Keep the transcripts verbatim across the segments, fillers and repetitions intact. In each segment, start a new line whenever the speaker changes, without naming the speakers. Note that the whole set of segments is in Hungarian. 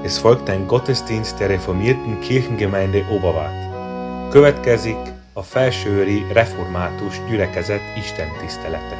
Es folgt ein Gottesdienst der reformierten Kirchengemeinde Oberwart. Következik a Felsőőri Református Gyülekezet istentisztelete.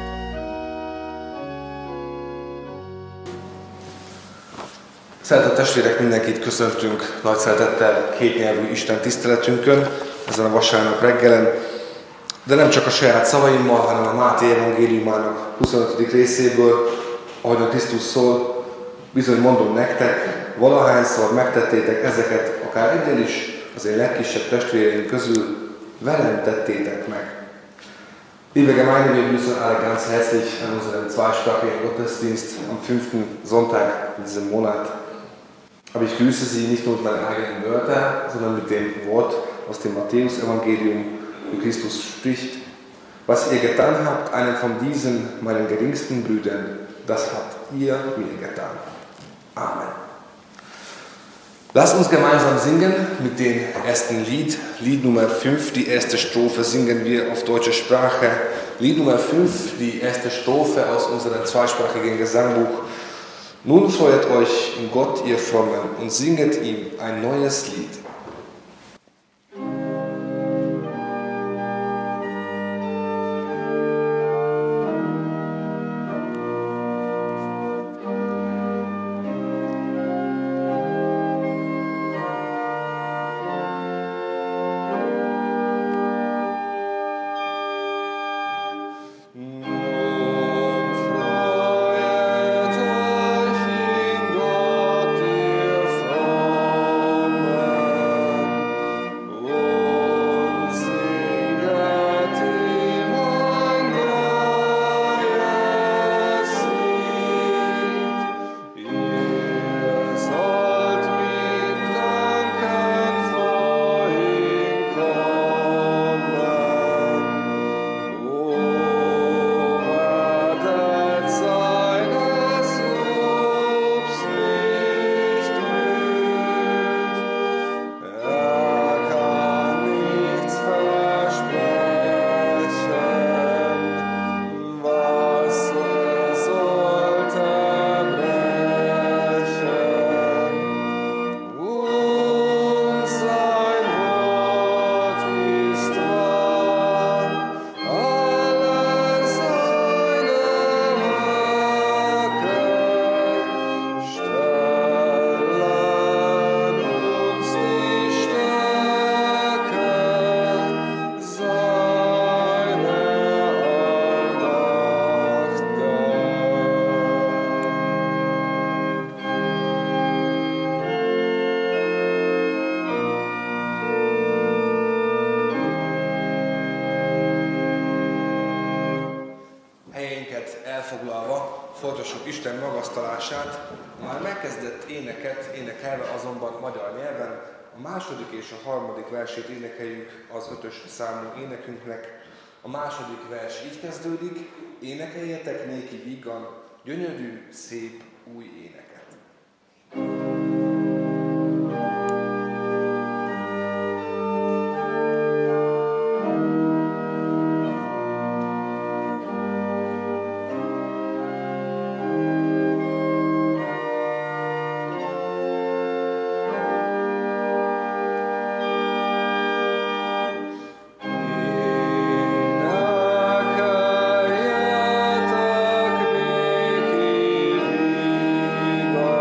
Szeretett testvérek, mindenkit köszöntünk nagy szeretettel kétnyelvű istentiszteletünkön, ezen a vasárnap reggelen, de nem csak a saját szavaimmal, hanem a Máté evangéliumának huszonötödik részéből, ahogy a Krisztus szól, bizony mondom nektek, valahányszor megtettétek ezeket, akár egyen is, az én legkisebb testvéreim közül, velem tettétek meg. Liebe Gemeinde, wir begrüßen alle ganz herzlich an unserem zweisprachigen Gottesdienst am fünften Sonntag in diesem Monat. Aber ich grüße Sie nicht nur mit meinen eigenen Wörtern, sondern mit dem Wort aus dem Matthäus-Evangelium, wo Christus spricht. Was ihr getan habt, einem von diesen, meinen geringsten Brüdern, das habt ihr mir getan. Amen. Lasst uns gemeinsam singen mit dem ersten Lied, Lied Nummer fünf, die erste Strophe singen wir auf deutsche Sprache. Lied Nummer fünf, die erste Strophe aus unserem zweisprachigen Gesangbuch. Nun freut euch in Gott, ihr Frommen, und singet ihm ein neues Lied. Elfoglalva folytassuk Isten magasztalását, már megkezdett éneket énekelve azonban magyar nyelven, a második és a harmadik versét énekeljük az ötös számú énekünknek. A második vers így kezdődik: énekeljetek néki vígan, gyönyörű, szép új éneket.
Énekeljetek néki vígan,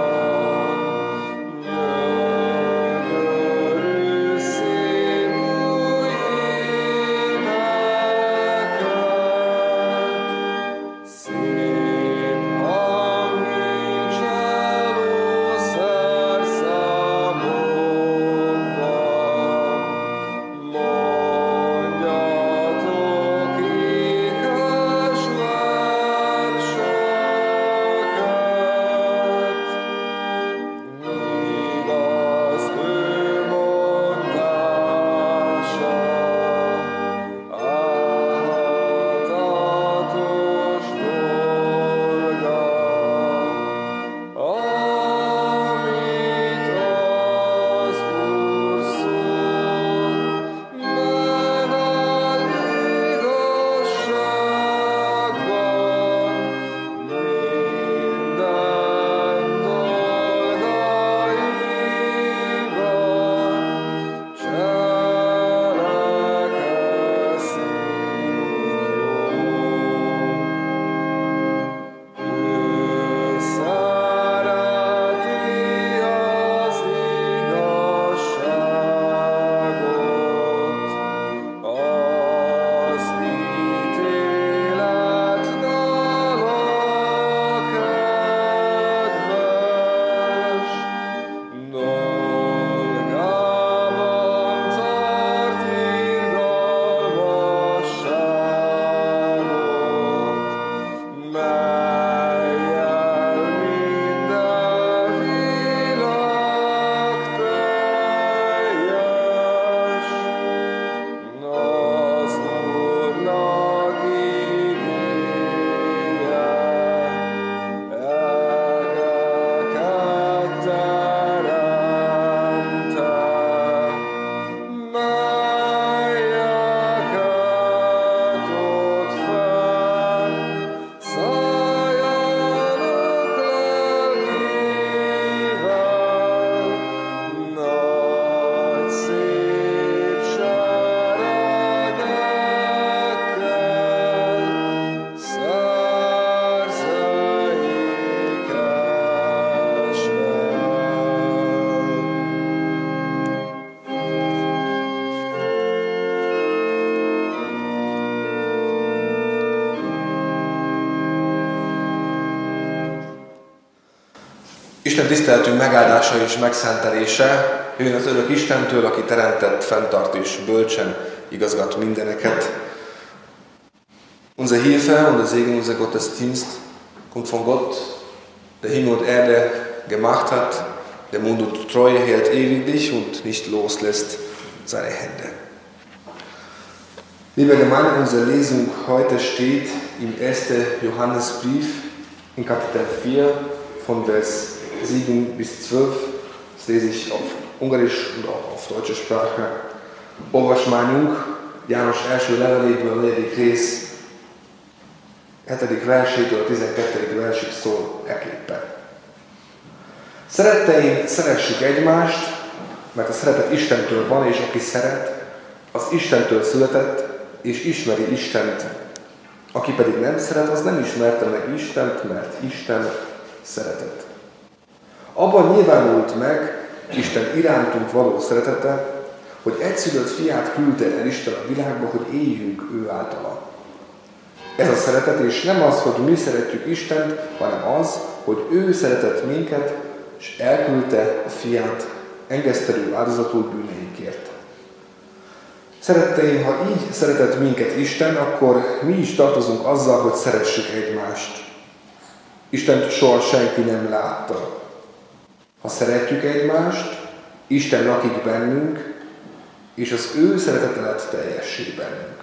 Isten tiszteletünk megáldása és megszentelése jön az örök Istentől, aki teremtett, fenntart és bölcsen igazgat mindeneket. Unser Hilfe und der Segen unser Gottesdienst kommt von Gott, der Himmel und Erde gemacht hat, der Mund und Treue hält ewiglich und nicht loslässt seine Hände. Liebe Gemeinde, unsere Lesung heute steht im ersten Johannesbrief in Kapitel vier von Vers sieben bis zwölf. Das lese ich auf Ungarisch und auch auf deutsche Sprache. Olvasmányunk János első leveléből a negyedik rész hetedik versétől a tizenkettedik versig szól eképpen. Szeretteim, szeressük egymást, mert a szeretet Istentől van, és aki szeret, az Istentől született, és ismeri Istent. Aki pedig nem szeret, az nem ismerte meg Istent, mert Isten szeretet. Abban nyilvánult meg Isten irántunk való szeretete, hogy egyszülött fiát küldte el Isten a világba, hogy éljünk ő általa. Ez a szeretet, és nem az, hogy mi szeretjük Istent, hanem az, hogy ő szeretett minket, és elküldte a fiát engesztelő áldozatul bűneinkért. Szeretteim, ha így szeretett minket Isten, akkor mi is tartozunk azzal, hogy szeressük egymást. Istent soha senki nem látta. Ha szeretjük egymást, Isten lakik bennünk, és az ő szeretete lett teljessé bennünk.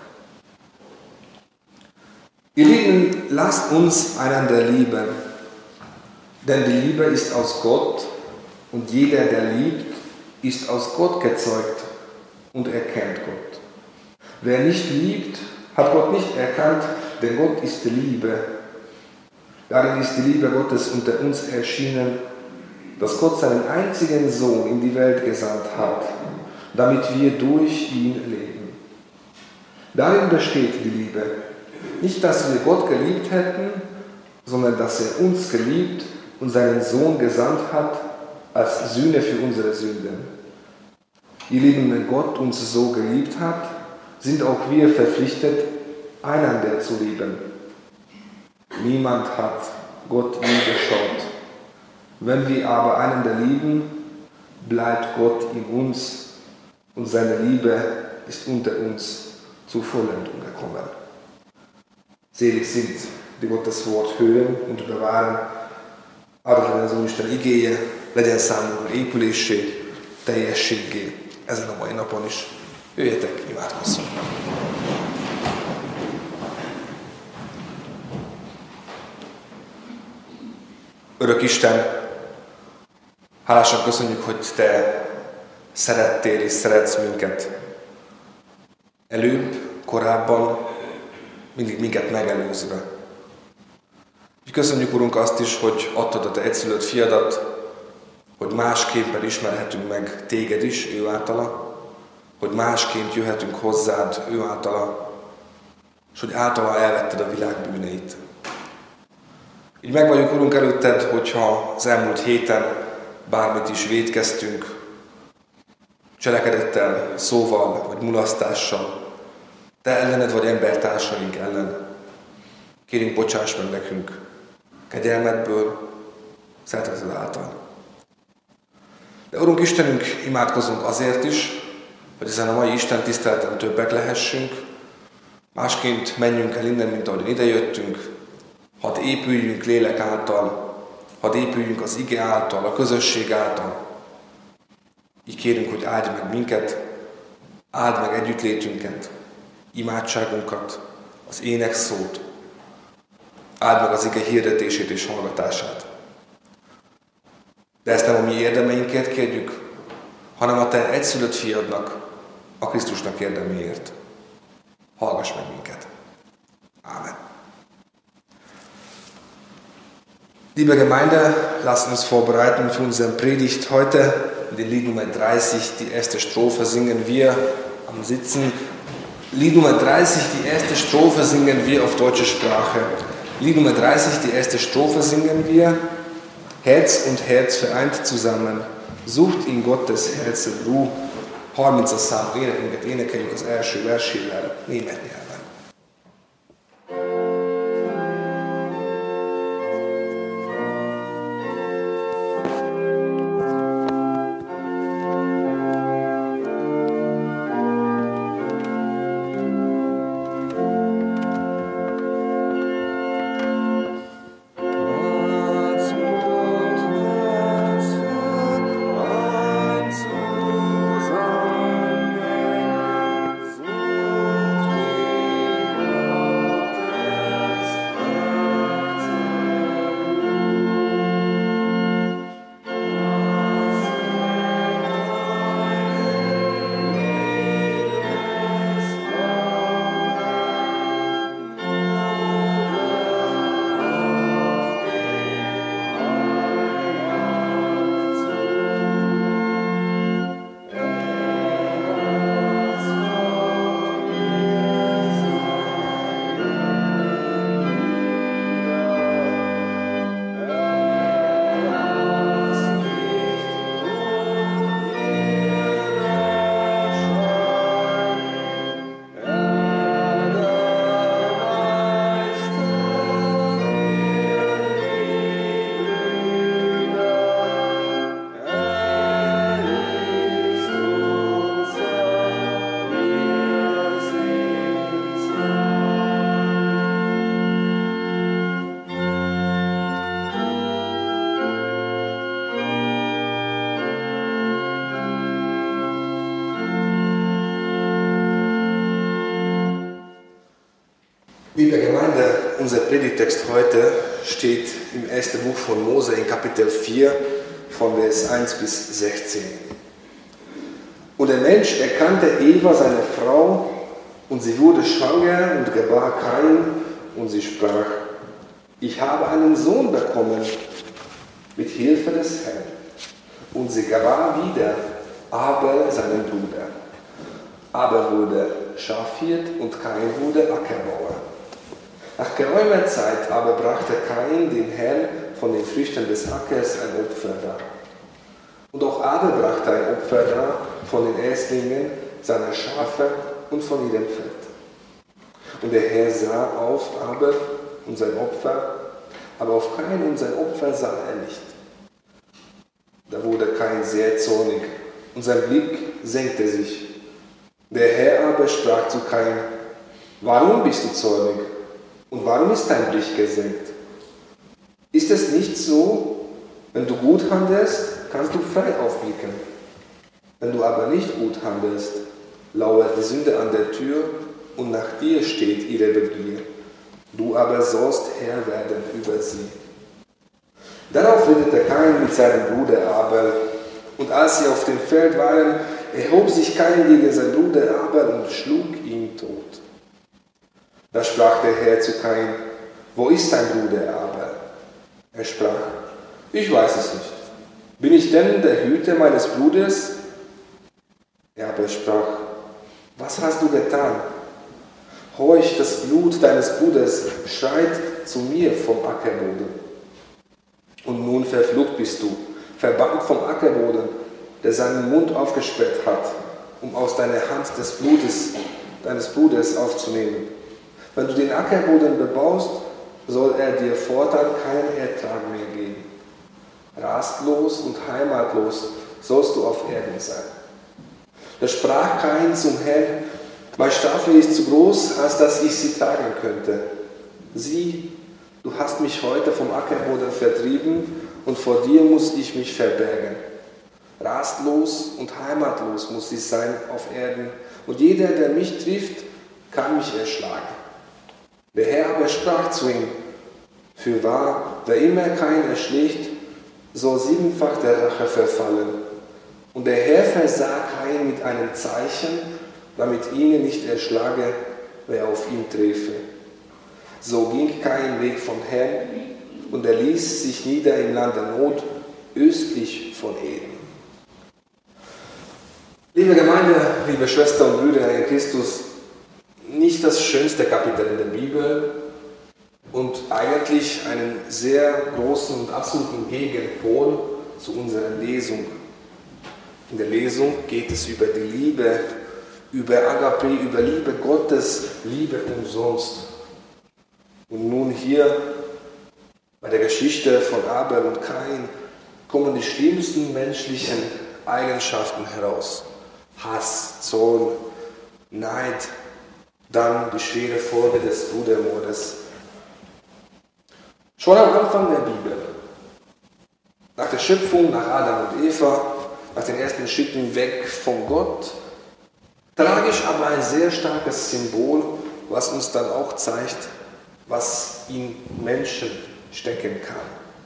Ihr Lieben, lasst uns einander lieben, denn die Liebe ist aus Gott, und jeder, der liebt, ist aus Gott gezeugt und erkennt Gott. Wer nicht liebt, hat Gott nicht erkannt, denn Gott ist die Liebe. Darin ist die Liebe Gottes unter uns erschienen, dass Gott seinen einzigen Sohn in die Welt gesandt hat, damit wir durch ihn leben. Darin besteht die Liebe. Nicht, dass wir Gott geliebt hätten, sondern dass er uns geliebt und seinen Sohn gesandt hat, als Sühne für unsere Sünden. Ihr Lieben, wenn Gott uns so geliebt hat, sind auch wir verpflichtet, einander zu lieben. Niemand hat Gott nie geschaut. Wenn wir aber einander lieben, bleibt Gott in uns und seine Liebe ist unter uns zur Vollendung gekommen. Selig sind, die Gottes Wort hören und bewahren. Áldott legyen az Úristen igéje, legyen számunkra épülésé, teljességgé ezen a mai napon is. Jöjjetek, imádkozzunk! Örök Isten, hálásan köszönjük, hogy Te szerettél és szeretsz minket. Előbb, korábban, mindig minket megelőzve. Köszönjük, Urunk, azt is, hogy adtad a Te egyszülött fiadat, hogy másképpen ismerhetünk meg Téged is, ő általa, hogy másként jöhetünk hozzád, ő általa, és hogy általa elvetted a világ bűneit. Így meg vagyunk, Urunk, előtted, hogyha az elmúlt héten bármit is vétkeztünk, cselekedettel, szóval vagy mulasztással, Te ellened vagy embertársaink ellen. Kérünk, bocsáss meg nekünk kegyelmedből, szereteted által. De Urunk Istenünk, imádkozunk azért is, hogy ezen a mai Isten tiszteleten többek lehessünk, másként menjünk el innen, mint ahogy idejöttünk, hadd épüljünk lélek által, hadd épüljünk az ige által, a közösség által. Így kérünk, hogy áld meg minket, áld meg együttlétünket, imádságunkat, az énekszót, áld meg az ige hirdetését és hallgatását. De ezt nem a mi érdemeinkért kérjük, hanem a Te egyszülött fiadnak, a Krisztusnak érdeméért. Hallgass meg minket. Amen. Liebe Gemeinde, lasst uns vorbereiten für unsere Predigt heute. In den Lied Nummer dreißig, die erste Strophe, singen wir am Sitzen. Lied Nummer dreißig, die erste Strophe, singen wir auf deutsche Sprache. Lied Nummer dreißig, die erste Strophe, singen wir. Herz und Herz vereint zusammen, sucht in Gottes Herzen Ruh. harmincas számú énekünket énekeljük az első versével német nyelven. Liebe Gemeinde, unser Predigtext heute steht im ersten Buch von Mose in Kapitel vier von Vers eins bis sechzehn. Und der Mensch erkannte Eva, seine Frau, und sie wurde schwanger und gebar Kain, und sie sprach: Ich habe einen Sohn bekommen mit Hilfe des Herrn. Und sie gebar wieder Abel, seinen Bruder. Abel wurde Schafhirt und Kain wurde Ackerbauer. Nach geraumer Zeit aber brachte Kain dem Herrn von den Früchten des Ackers ein Opfer dar. Und auch Abel brachte ein Opfer dar von den Erstlingen seiner Schafe und von ihrem Fett. Und der Herr sah auf Abel und sein Opfer, aber auf Kain und sein Opfer sah er nicht. Da wurde Kain sehr zornig und sein Blick senkte sich. Der Herr aber sprach zu Kain: Warum bist du zornig? Und warum ist dein Blick gesenkt? Ist es nicht so, wenn du gut handelst, kannst du frei aufblicken. Wenn du aber nicht gut handelst, lauert die Sünde an der Tür und nach dir steht ihre Begier. Du aber sollst Herr werden über sie. Darauf redete Kain mit seinem Bruder Abel. Und als sie auf dem Feld waren, erhob sich Kain gegen seinen Bruder Abel und schlug ihn tot. Da sprach der Herr zu Kain: Wo ist dein Bruder Abel? Er sprach: Ich weiß es nicht. Bin ich denn der Hüter meines Bruders? Er aber sprach: Was hast du getan? Horch, das Blut deines Bruders schreit zu mir vom Ackerboden. Und nun verflucht bist du, verbannt vom Ackerboden, der seinen Mund aufgesperrt hat, um aus deiner Hand des Blutes deines Bruders aufzunehmen. Wenn du den Ackerboden bebaust, soll er dir fortan keinen Ertrag mehr geben. Rastlos und heimatlos sollst du auf Erden sein. Da sprach Kain zum Herrn: Meine Strafe ist zu groß, als dass ich sie tragen könnte. Sieh, du hast mich heute vom Ackerboden vertrieben, und vor dir muss ich mich verbergen. Rastlos und heimatlos muss ich sein auf Erden, und jeder, der mich trifft, kann mich erschlagen. Der Herr aber sprach zu ihm: Fürwahr, wer immer Kain erschlägt, soll siebenfach der Rache verfallen. Und der Herr versah Kain mit einem Zeichen, damit ihn nicht erschlage, wer auf ihn träfe. So ging Kain Weg vom Herrn, und er ließ sich nieder im Lande Not, östlich von Eden. Liebe Gemeinde, liebe Schwestern und Brüder in Christus, nicht das schönste Kapitel in der Bibel und eigentlich einen sehr großen und absoluten Gegenpol zu unserer Lesung. In der Lesung geht es über die Liebe, über Agape, über Liebe Gottes, Liebe umsonst. Und nun hier bei der Geschichte von Abel und Kain kommen die schlimmsten menschlichen Eigenschaften heraus. Hass, Zorn, Neid, dann die schwere Folge des Brudermordes. Schon am Anfang der Bibel, nach der Schöpfung, nach Adam und Eva, nach den ersten Schritten weg von Gott, tragisch aber ein sehr starkes Symbol, was uns dann auch zeigt, was in Menschen stecken kann.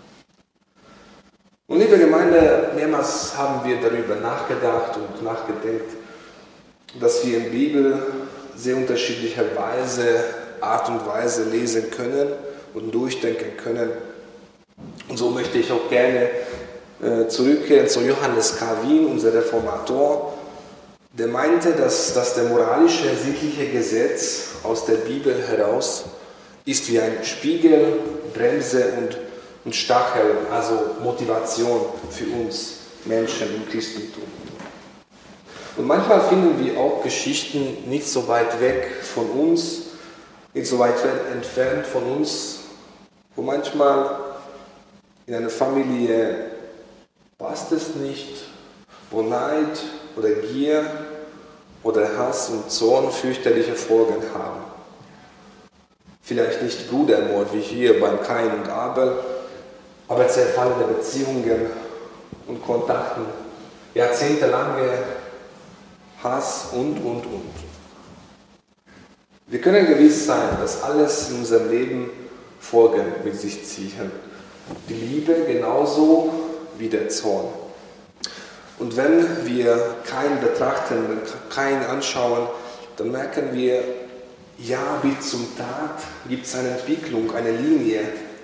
Und liebe Gemeinde, mehrmals haben wir darüber nachgedacht und nachgedacht, dass wir in der Bibel sehr unterschiedlicher Weise, Art und Weise lesen können und durchdenken können. Und so möchte ich auch gerne äh, zurückkehren zu Johannes Calvin, unser Reformator, der meinte, dass, dass der moralische, sittliche Gesetz aus der Bibel heraus ist wie ein Spiegel, Bremse und, und Stachel, also Motivation für uns Menschen im Christentum. Und manchmal finden wir auch Geschichten nicht so weit weg von uns, nicht so weit entfernt von uns, wo manchmal in einer Familie passt es nicht, wo Neid oder Gier oder Hass und Zorn fürchterliche Folgen haben. Vielleicht nicht Brudermord wie hier beim Kain und Abel, aber zerfallene Beziehungen und Kontakten, jahrzehntelange Hass und, und, und. Wir können gewiss sein, dass alles in unserem Leben Folgen mit sich ziehen. Die Liebe genauso wie der Zorn. Und wenn wir keinen betrachten, keinen anschauen, dann merken wir, ja, bis zum Tat gibt es eine Entwicklung, eine Linie.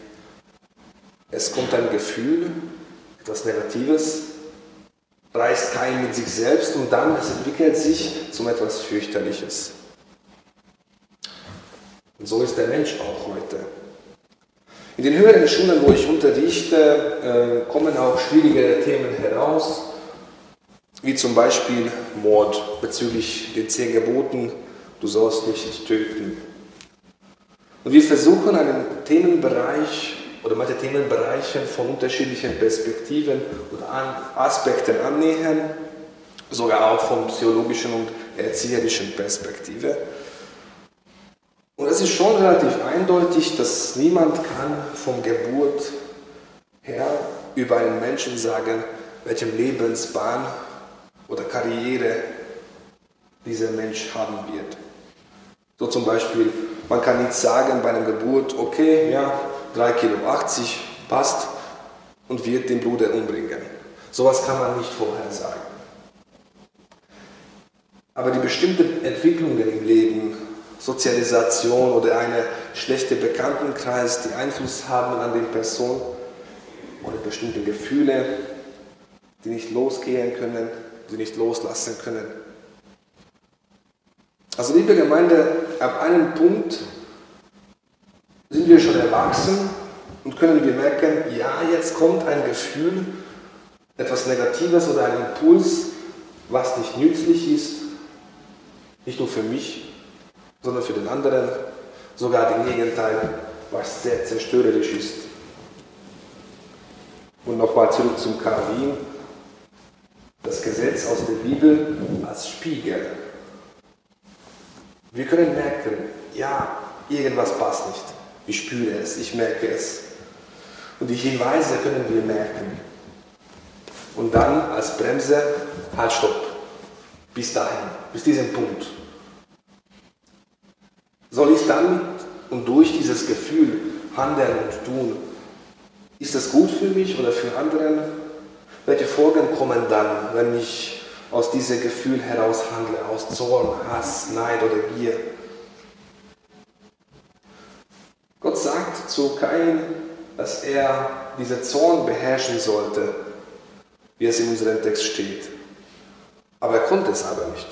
Es kommt ein Gefühl, etwas Negatives, reißt keinen mit sich selbst und dann es entwickelt sich zum etwas Fürchterliches. Und so ist der Mensch auch heute. In den höheren Schulen, wo ich unterrichte, kommen auch schwierige Themen heraus, wie zum Beispiel Mord bezüglich den zehn Geboten, du sollst nicht töten. Und wir versuchen einen Themenbereich oder manche Themenbereiche von unterschiedlichen Perspektiven und Aspekten annähern, sogar auch von psychologischen und erzieherischen Perspektive. Und es ist schon relativ eindeutig, dass niemand kann von Geburt her über einen Menschen sagen, welche Lebensbahn oder Karriere dieser Mensch haben wird. So zum Beispiel, man kann nicht sagen bei einer Geburt, okay, ja, drei Kilo achtzig passt und wird den Bruder umbringen. Sowas kann man nicht vorher sagen. Aber die bestimmten Entwicklungen im Leben, Sozialisation oder eine schlechte Bekanntenkreis, die Einfluss haben an die Person oder bestimmte Gefühle, die nicht losgehen können, die nicht loslassen können. Also liebe Gemeinde, ab einem Punkt sind wir schon erwachsen und können wir merken, ja, jetzt kommt ein Gefühl, etwas Negatives oder ein Impuls, was nicht nützlich ist, nicht nur für mich, sondern für den anderen, sogar dem Gegenteil, was sehr zerstörerisch ist. Und nochmal zurück zum Calvin, das Gesetz aus der Bibel als Spiegel. Wir können merken, ja, irgendwas passt nicht. Ich spüre es, ich merke es. Und die Hinweise können wir merken. Und dann als Bremse, halt, stopp. Bis dahin, bis diesem Punkt. Soll ich dann und durch dieses Gefühl handeln und tun? Ist das gut für mich oder für anderen? Welche Folgen kommen dann, wenn ich aus diesem Gefühl heraus handle, aus Zorn, Hass, Neid oder Gier? Gott sagt zu Kain, dass er diesen Zorn beherrschen sollte, wie es in unserem Text steht. Aber er konnte es aber nicht.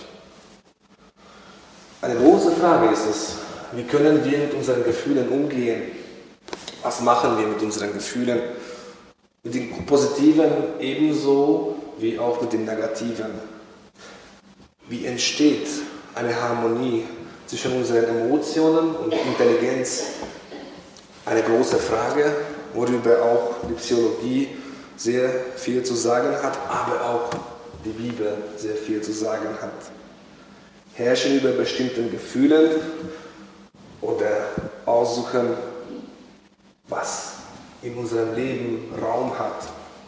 Eine große Frage ist es, wie können wir mit unseren Gefühlen umgehen? Was machen wir mit unseren Gefühlen? Mit den Positiven ebenso wie auch mit den Negativen. Wie entsteht eine Harmonie zwischen unseren Emotionen und Intelligenz? Eine große Frage, worüber auch die Psychologie sehr viel zu sagen hat, aber auch die Bibel sehr viel zu sagen hat. Herrschen über bestimmten Gefühlen oder aussuchen, was in unserem Leben Raum hat.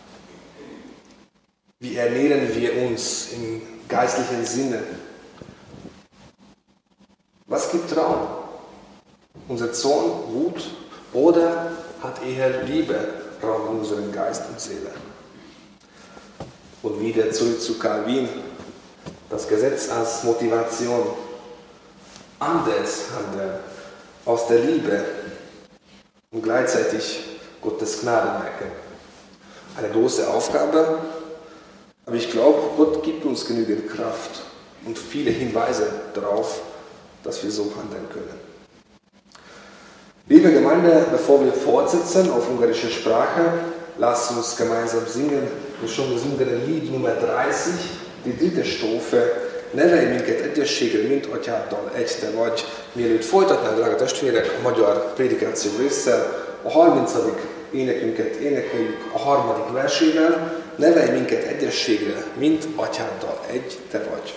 Wie ernähren wir uns im geistlichen Sinne? Was gibt Raum? Unser Zorn, Wut oder hat eher Liebe Raum in unserem Geist und Seele? Und wieder zurück zu Calvin, das Gesetz als Motivation. Anders handeln, aus der Liebe und gleichzeitig Gottes Gnade merken. Eine große Aufgabe, aber ich glaube, Gott gibt uns genügend Kraft und viele Hinweise darauf, dass wir so handeln können. Liebe Gemeinde, bevor wir fortsetzen auf ungarische Sprache, lasst uns gemeinsam singen, das schon gesungene Lied Nummer dreißig, die dritte Strophe. Nevelj minket egyességre, mint atyáddal, egy te vagy. Mielőtt folytatnánk, drága testvérek, a magyar prédikáció résszel, a harmincadik énekünket énekeljük a harmadik versével. Nevelj minket egyességre, mint atyáddal, egy te vagy.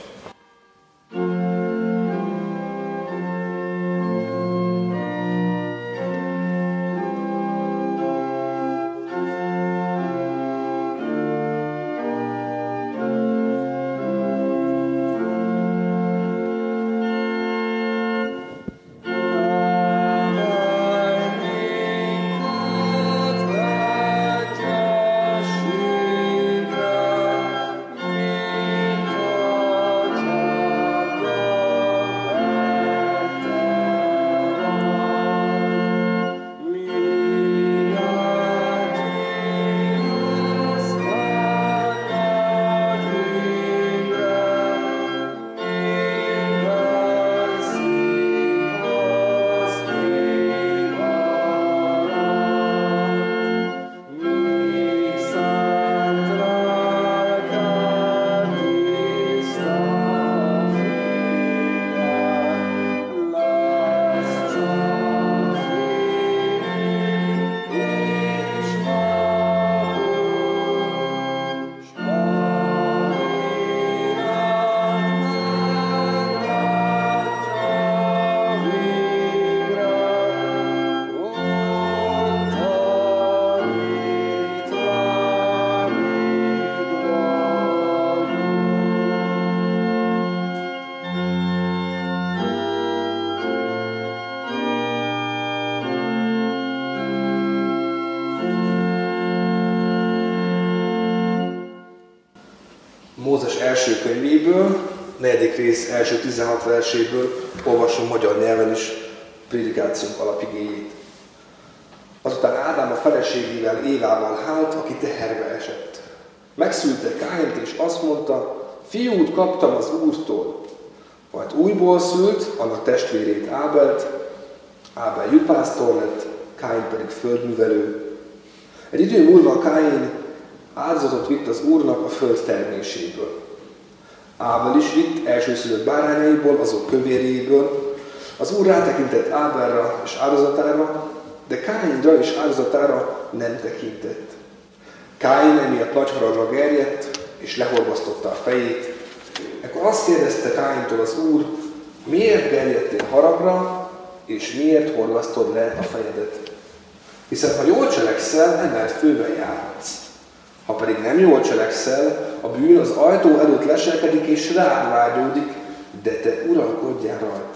Mózes első könyvéből, negyedik rész első tizenhat verséből olvasom magyar nyelven is prédikációnk alapigéjét. Azután Ádám a feleségével, Évával hált, aki teherbe esett. Megszülte Káint, és azt mondta, fiút kaptam az Úrtól. Majd újból szült, annak testvérét Ábelt, Ábel juhásztor lett, Káin pedig földművelő. Egy idő múlva Káin áldozatot vitt az Úrnak a föld terméséből. Ábel is vitt elsőszülött bárányaiból, azok kövérjéből. Az Úr rátekintett Ábelra és áldozatára, de Káinra és áldozatára nem tekintett. Káin emiatt nagy haragra gerjedt, és lehorgasztotta a fejét. Ekkor azt kérdezte Káintól az Úr, miért gerjedtél haragra, és miért horgasztod le a fejedet? Hiszen ha jól cselekszel, emelt főben járhatsz. Ha pedig nem jól cselekszel, a bűn az ajtó előtt leselkedik és rád vágyódik, de te uralkodjál rajta.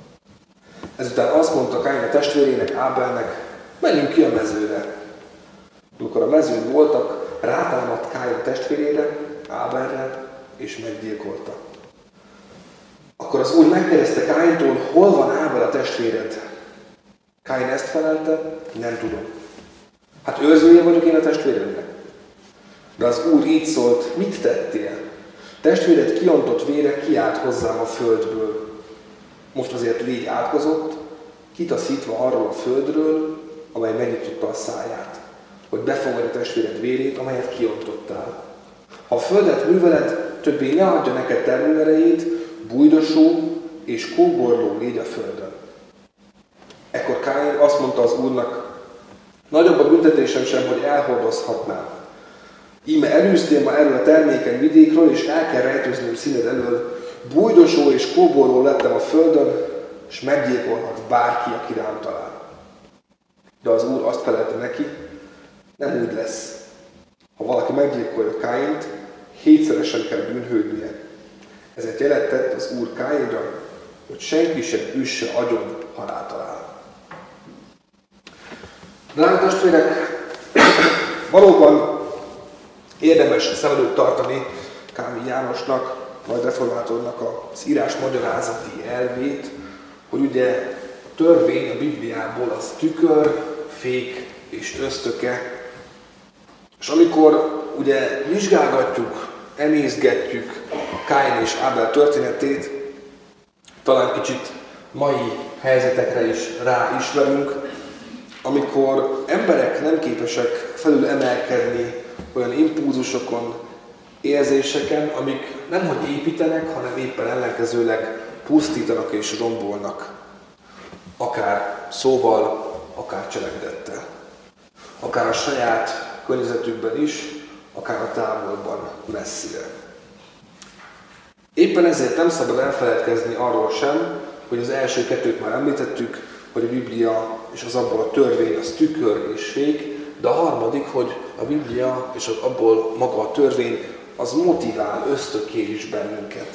Ezután azt mondta Káin a testvérének, Ábelnek, menjünk ki a mezőre. Amikor a mezőn voltak, rátámadt Káin a testvérére, Ábelre, és meggyilkolta. Akkor az Úr megkérdezte Káintól, hol van Ábel a testvéred? Káin ezt felelte, nem tudom. Hát őrzője vagyok én a testvérednek. De az Úr így szólt, mit tettél? Testvéred kiontott vére kiállt hozzám a földből. Most azért légy átkozott, kitaszítva arról a földről, amely megnyitotta a száját, hogy befogadj a testvéred vérét, amelyet kiontottál. Ha a földet műveled, többé ne adja neked termőerejét, bújdosó és kóborló légy a földön. Ekkor Káin azt mondta az Úrnak, nagyobb a büntetésem sem, hogy elhordozhatnám. Íme elűztél ma erről a termékeny vidékről, és el kell rejtőznöm színed elől. Bújdosó és kóborló lettem a földön, és meggyilkolhat bárki, aki rám talál. De az Úr azt felelte neki, nem úgy lesz. Ha valaki meggyilkolja Káint, hétszeresen kell bűnhődnie. Ezért jelentett az Úr Káinra, hogy senki sem üsse agyon, ha rátalál. Drága testvérek, valóban érdemes szem előtt tartani Kálmán Jánosnak, majd reformátornak az írás magyarázati elvét, hogy ugye a törvény a Bibliából az tükör, fék és ösztöke. És amikor ugye vizsgálgatjuk, emészgetjük a Káin és Ábel történetét, talán kicsit mai helyzetekre is ráismerünk, amikor emberek nem képesek felül emelkedni olyan impulzusokon, érzéseken, amik nemhogy építenek, hanem éppen ellenkezőleg pusztítanak és rombolnak. Akár szóval, akár cselekedettel. Akár a saját környezetükben is, akár a távolban, messzire. Éppen ezért nem szabad elfeledkezni arról sem, hogy az első kettőt már említettük, hogy a Biblia és az abból a törvény az tükör és fék, de a harmadik, hogy a Biblia és abból maga a törvény az motivál, ösztökél is bennünket.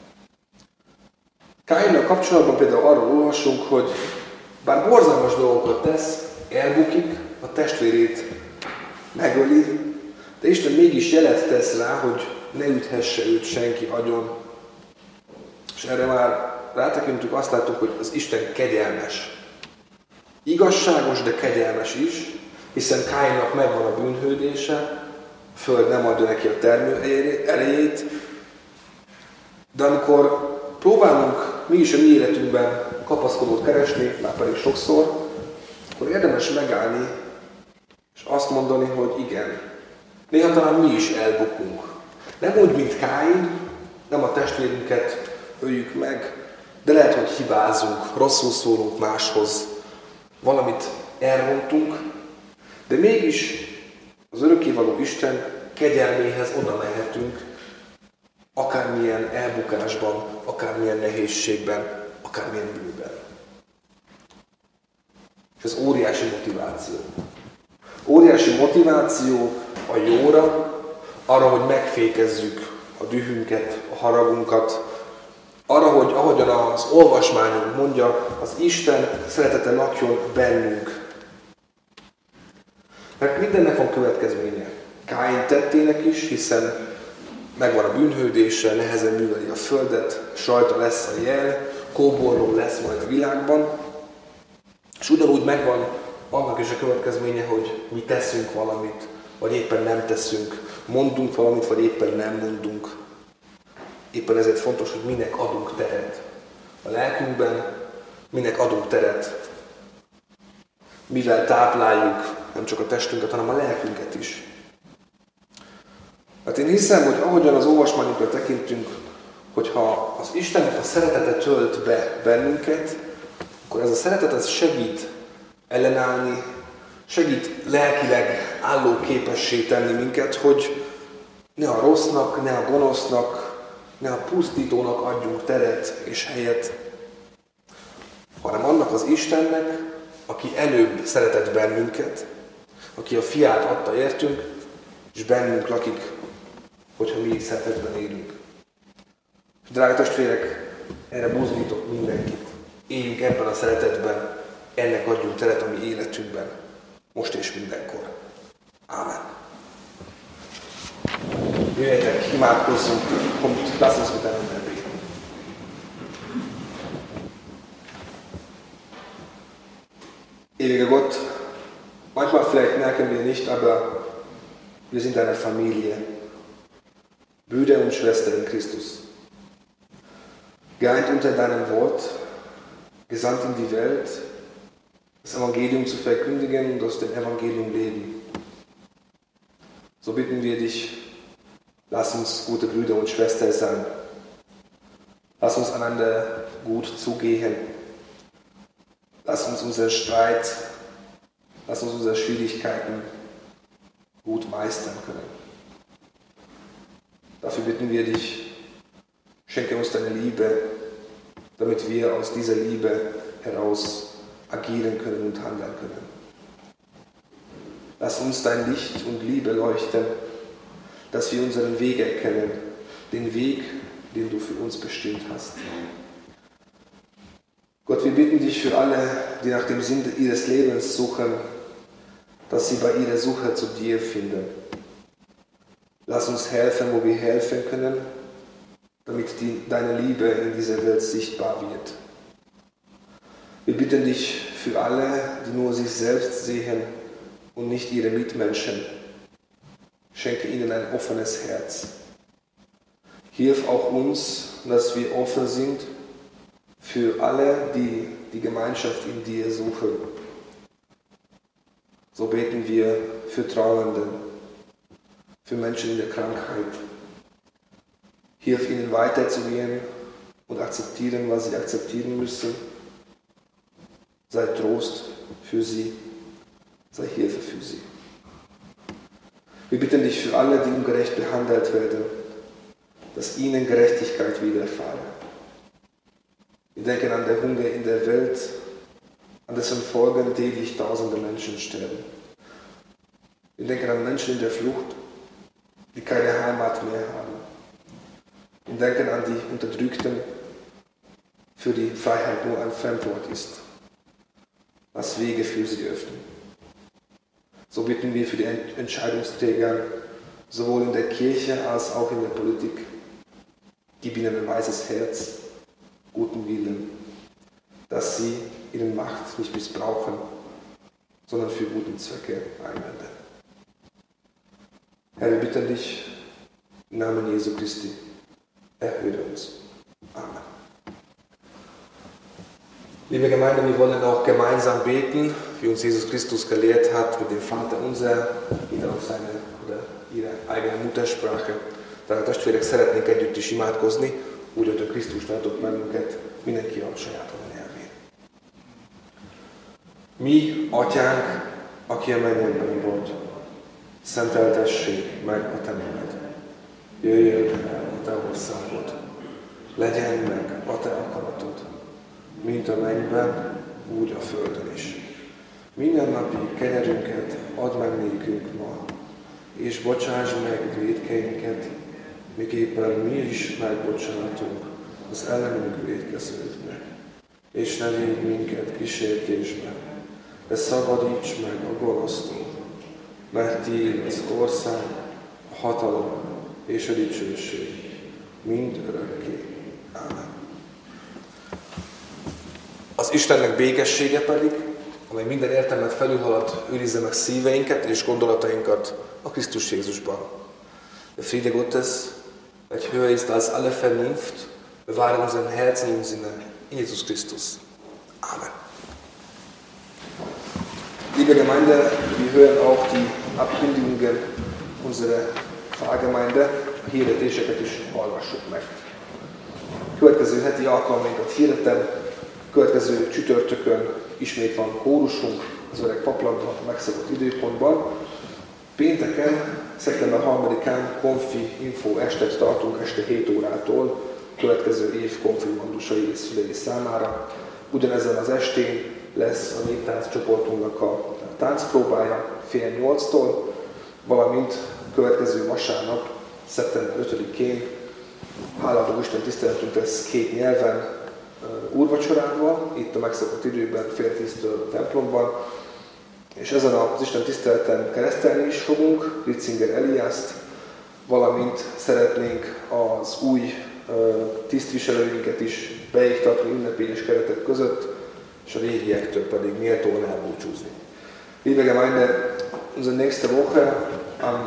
Káinnal kapcsolatban például arról olvasunk, hogy bár borzalmas dolgokat tesz, elbukik, a testvérét megöli, de Isten mégis jelet tesz rá, hogy ne üthesse őt senki agyon. És erre már rátekintünk, azt láttuk, hogy az Isten kegyelmes. Igazságos, de kegyelmes is, hiszen Káinnak megvan a bűnhődése, a föld nem adja neki a termő erejét, de amikor próbálunk mi is a mi életünkben kapaszkodót keresni, már pedig sokszor, akkor érdemes megállni, és azt mondani, hogy igen, néha talán mi is elbukunk. Nem úgy, mint Káin, nem a testvérünket öljük meg, de lehet, hogy hibázunk, rosszul szólunk máshoz, valamit elrontunk, de mégis az örökkévaló Isten kegyelméhez oda mehetünk, akármilyen elbukásban, akármilyen nehézségben, akármilyen bűnben. És ez óriási motiváció. Óriási motiváció a jóra, arra, hogy megfékezzük a dühünket, a haragunkat, arra, hogy ahogyan az olvasmányunk mondja, az Isten szeretete lakjon bennünk. Mert mindennek van következménye. Káin tettének is, hiszen megvan a bűnhődése, nehezen műveli a földet, s rajta lesz a jel, kóborló lesz majd a világban, és ugyanúgy megvan annak is a következménye, hogy mi teszünk valamit, vagy éppen nem teszünk, mondunk valamit, vagy éppen nem mondunk. Éppen ezért fontos, hogy minek adunk teret. A lelkünkben minek adunk teret, mivel tápláljuk nem csak a testünket, hanem a lelkünket is. Hát én hiszem, hogy ahogyan az olvasmányunkra tekintünk, hogyha az Istennek a szeretete tölt be bennünket, akkor ez a szeretet ez segít ellenállni, segít lelkileg álló képessé tenni minket, hogy ne a rossznak, ne a gonosznak, ne a pusztítónak adjunk teret és helyet, hanem annak az Istennek, aki előbb szeretett bennünket, aki a fiát adta értünk, és bennünk lakik, hogyha mi szeretetben élünk. És drága testvérek, erre buzdítok mindenkit. Éljünk ebben a szeretetben, ennek adjunk teret a mi életünkben, most és mindenkor. Ámen. Jöjjetek, imádkozzunk, kommt, lass uns miteinander beten. Ewiger Gott, manchmal vielleicht merken wir nicht, aber wir sind eine Familie, Brüder und Schwestern in Christus, geeint unter deinem Wort, gesandt in die Welt, das Evangelium zu verkündigen und aus dem Evangelium leben. So bitten wir dich, lass uns gute Brüder und Schwestern sein. Lass uns einander gut zugehen. Lass uns unseren Streit, lass uns unsere Schwierigkeiten gut meistern können. Dafür bitten wir dich, schenke uns deine Liebe, damit wir aus dieser Liebe heraus agieren können und handeln können. Lass uns dein Licht und Liebe leuchten, dass wir unseren Weg erkennen, den Weg, den du für uns bestimmt hast. Gott, wir bitten dich für alle, die nach dem Sinn ihres Lebens suchen, dass sie bei ihrer Suche zu dir finden. Lass uns helfen, wo wir helfen können, damit die, deine Liebe in dieser Welt sichtbar wird. Wir bitten dich für alle, die nur sich selbst sehen und nicht ihre Mitmenschen. Schenke ihnen ein offenes Herz. Hilf auch uns, dass wir offen sind für alle, die die Gemeinschaft in dir suchen. So beten wir für Trauernde, für Menschen in der Krankheit. Hilf ihnen weiterzugehen und akzeptieren, was sie akzeptieren müssen. Sei Trost für sie, sei Hilfe für sie. Wir bitten dich für alle, die ungerecht behandelt werden, dass ihnen Gerechtigkeit widerfahre. Wir denken an den Hunger in der Welt, an dessen Folgen täglich tausende Menschen sterben. Wir denken an Menschen in der Flucht, die keine Heimat mehr haben. Wir denken an die Unterdrückten, für die Freiheit nur ein Fremdwort ist. Lass Wege für sie öffnen. So bitten wir für die Entscheidungsträger, sowohl in der Kirche als auch in der Politik. Gib ihnen ein weises Herz, guten Willen, dass sie ihre Macht nicht missbrauchen, sondern für gute Zwecke einwenden. Herr, wir bitten dich im Namen Jesu Christi, erhöre uns. Amen. Liebe Gemeinde, wir wollen auch gemeinsam beten, wie uns Jesus Christus gelehrt hat, mit dem Vater unser, jeder auf seine oder ihre eigene Muttersprache. Tehát testvérek, szeretnénk együtt is imádkozni, úgy, hogy a Krisztus tartott bennünket, mindenki a saját nyelvén. Mi, Atyánk, aki a mennyekben volt, szenteltessék meg a te neved. Jöjjön el a te országod, legyen meg a te akaratod, mint a mennyben, úgy a földön is. Mindennapi kenyerünket add meg nékünk ma, és bocsáss meg vétkeinket, miképpen mi is megbocsátunk az ellenünk vétkezőknek. És ne védj minket kísértésbe, de szabadíts meg a gonosztól, mert tiéd az ország, a hatalom és a dicsőség mind örökké. Ámen. Az Istennek békessége pedig, amely minden értelmet felülhalad, őrizze meg szíveinket és gondolatainkat a Krisztus Jézusban. Der Friede Gottes, welcher höher ist als alle Vernunft, bewahre unseren Herzen und Sinne in Jesus Christus. Amen. Liebe Gemeinde, wir hören auch die Ankündigungen unserer Pfarrgemeinde, a hirdetéseket is hallgassuk meg. Következő heti alkalmainkat hirdetem, következő csütörtökön ismét van kórusunk az öreg paplabda a megszokott időpontban. Pénteken, szeptember harmadikán konfi info estet tartunk este hét órától következő év konfirmandusai és szülei számára. Ugyanezen az estén lesz a néptánc csoportunknak a táncpróbája fél nyolctól, valamint következő vasárnap, szeptember ötödikén hálaadó Isten tiszteletünk lesz két nyelven úrvacsorával, itt a megszokott időben fél tíztől a templomban, és ezen az Isten tiszteleten keresztelni is fogunk, Ritzinger Eliászt, valamint szeretnénk az új tisztviselőinket is beiktatni ünnepélyes keretek között, és a régiektől pedig méltóan elbúcsúzni. Liebe Gemeinde, unsere nächste Woche am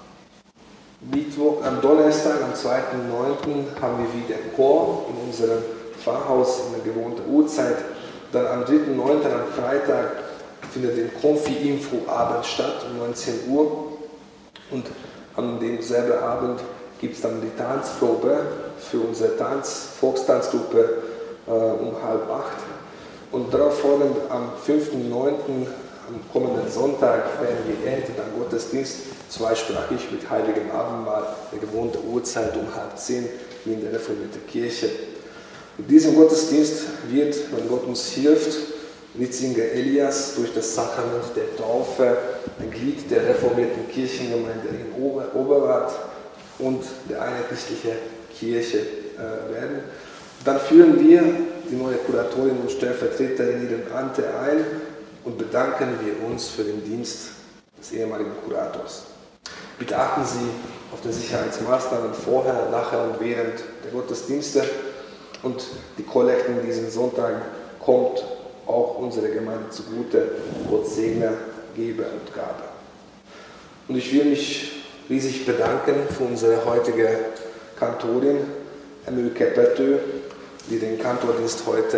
Mittwoch, am Donnerstag, am zweiten neunten haben wir wieder Chor in unserem Pfarrhaus in der gewohnten Uhrzeit. Dann am dritten neunten am Freitag findet der Konfi-Info-Abend statt um neunzehn Uhr. Und an demselben Abend gibt es dann die Tanzprobe für unsere Tanz, Volkstanzgruppe äh, um halb acht. Und darauf folgend am fünften neunten am kommenden Sonntag feiern wir endlich einen Gottesdienst, zweisprachig mit Heiligem Abendmahl, der gewohnte Uhrzeit um halb zehn hier in der reformierten Kirche. Mit diesem Gottesdienst wird, wenn Gott uns hilft, Ritzinger Elias durch das Sakrament der Taufe ein Glied der reformierten Kirchengemeinde in Ober- Oberwart und der einheitlichen Kirche äh, werden. Dann führen wir die neue Kuratorin und Stellvertreterin in ihren Amt ein und bedanken wir uns für den Dienst des ehemaligen Kurators. Bitte achten Sie auf die Sicherheitsmaßnahmen vorher, nachher und während der Gottesdienste. Und die Kollekte diesen Sonntag kommt auch unsere Gemeinde zugute. Gott segne, gebe und gabe. Und ich will mich riesig bedanken für unsere heutige Kantorin, Emőke Pető, die den Kantordienst heute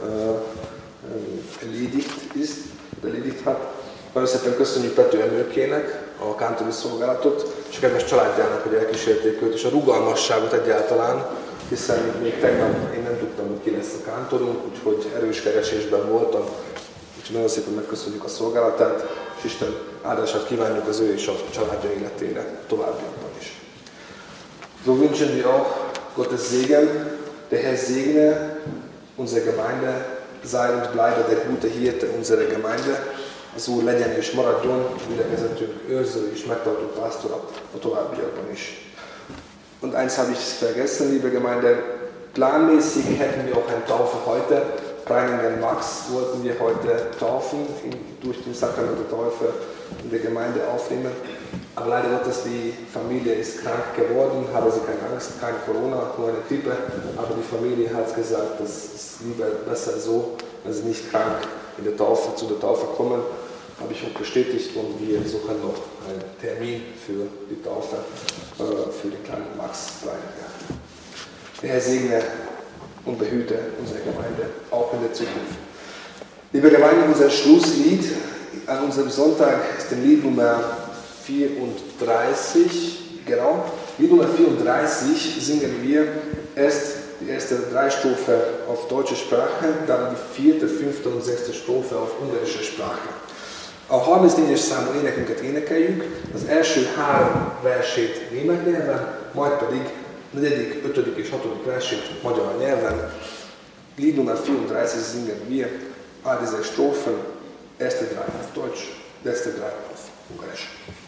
äh, erledigt ist, erledigt hat. Nagyon szépen köszönjük Pető Emőkének a kántori szolgálatot, és a kedves családjának, hogy elkísérték őt, és a rugalmasságot egyáltalán, hiszen még tegnap én nem tudtam, hogy ki lesz a kántorunk, úgyhogy erős keresésben voltam. Úgyhogy nagyon szépen megköszönjük a szolgálatát, és Isten áldását kívánjuk az ő és a családja életére továbbiakban is. So wünschen wir auch Gottes Segen. Der Herr segne unsere Gemeinde, sei und bleibe der gute Hirte unserer Gemeinde. Az Úr legyen és maradjon gyülekezetünk őrző és megtartó pásztora a továbbiakban is. Und eins habe ich vergessen, liebe Gemeinde, planmäßig hätten wir auch eine Taufe heute. Reiningen Max wollten wir heute taufen, ihn durch den Sakrament der Taufe in der Gemeinde aufnehmen. Aber leider Gottes, die Familie ist krank geworden, habe sie keine Angst, kein Corona, nur eine Grippe. Aber die Familie hat gesagt, das ist lieber besser so, wenn sie nicht krank in der Taufe, zu der Taufe kommen. Habe ich auch bestätigt und wir suchen noch einen Termin für die Taufe, äh, für den kleinen Max Reininger. Der Herr segne und behüte unsere Gemeinde auch in der Zukunft. Liebe Gemeinde, unser Schlusslied an unserem Sonntag ist das Lied Nummer vierunddreißig. Genau, Lied Nummer vierunddreißig singen wir erst die erste drei Strophe auf deutsche Sprache, dann die vierte, fünfte und sechste Strophe auf ungarische Sprache. A harmincnégyes számú énekünket énekeljük, az első három versét német nyelven, majd pedig negyedik, ötödik és hatodik versét magyar nyelven. Lied Nummer vierunddreißig singen wir all diese Strophen, erste drei auf Deutsch, letzte drei auf Ungarisch.